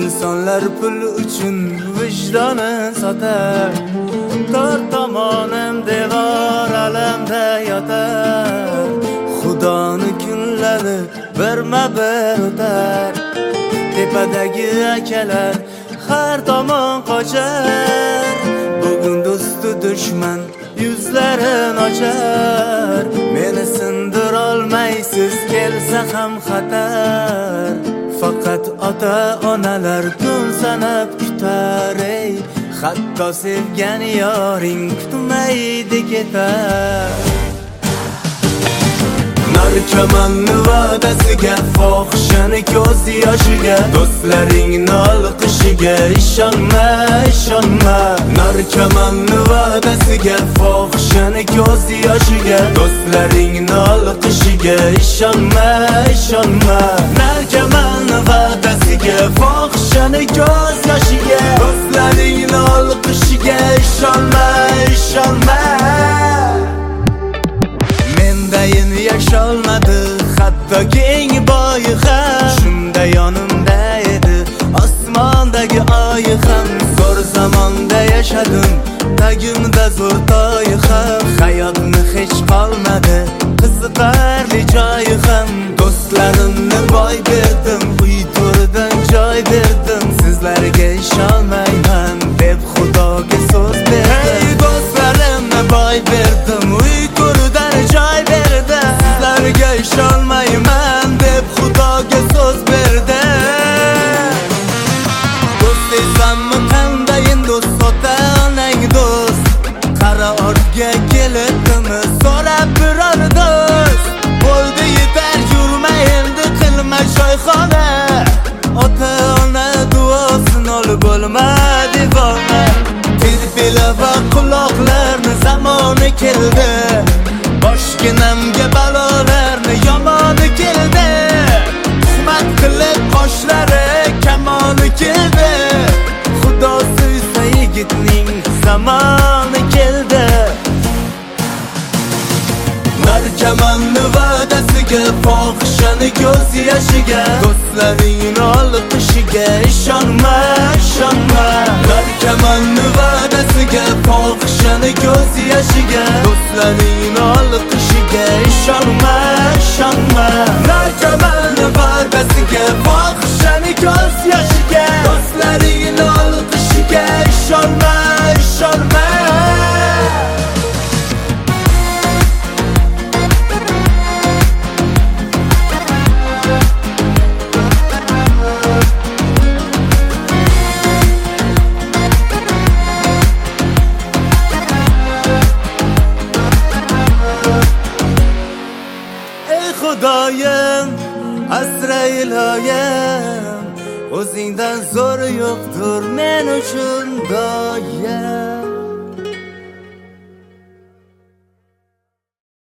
İnsanlar pul uchun vijdoni sotar, tor tomonim devor alamda yotar. Xudoni kunlari birma bir o'tar, tepadagi akalar har tomon qochar. Bugun do'stu dushman yuzlarin ochar. Meni sindirolmaysiz kelsa ham xatar. Faqat ota-onalar kun sanab kutar, ey hatto sevgan yoring kutmaydi ketar. Narkomanni va'dasiga, fohishani ko'z yoshiga, do'stlaringni olqishiga ishonma, ishonma. Narkomanni va'dasiga, fohishani ko'z yoshiga, do'stlaringni olqishiga ishonma, ishonma. Narkomanni va'dasiga, fohishani ko'z yoshiga, do'stlaringni olqishiga ishonma, ishonma. Mendayin yasholmadi hatto keng boyi ham, shunda yonimda edi osmondagi oyi ham. Zo'r zamonda yashadim, tagimda zo'r toyi ham. Hayotni hech qolmadi qiziqarli joyi ham. Do'stlarimni boy berdim, uy to'ridan joy berdim. Sizlarga ishonmayman deb Xudoga so'z berdim. Hey do'stlarimni boy berdim, uy to'ridan joy berdim. Sizlarga ishonmayman deb Xudoga so'z berdim. Do'st desammi qandayin do'st, ota-onang do'st. Qara ortga kelibdimi so'rab biror do'st. Bo'ldi yetar, yurma endi qilma shoyxona. Ota-ona duosini olib bo'lma devona. Tirpila va quloqlarni zamoni keldi, boshginamga balolarni yomoni keldi. Tuhmat qilib qoshlari kamoni keldi. Xudo suysa yigitning zamoni keldi. Narkomanni va'dasiga, fohishani ko'z yoshiga, do'stlaringni olqishiga ishonma, ishonma. Narkomanni va'dasiga, fohishani ko'z yoshiga, do'stlaringni olqishiga ishonma, ishonma. Narkomanni va'dasiga, fohishani ko'z yoshiga, do'stlaringni olqishiga ishonma, ishonma. Xudoyim, asra iloyim, o'zingdan zo'r yo'qdir men uchun doyim.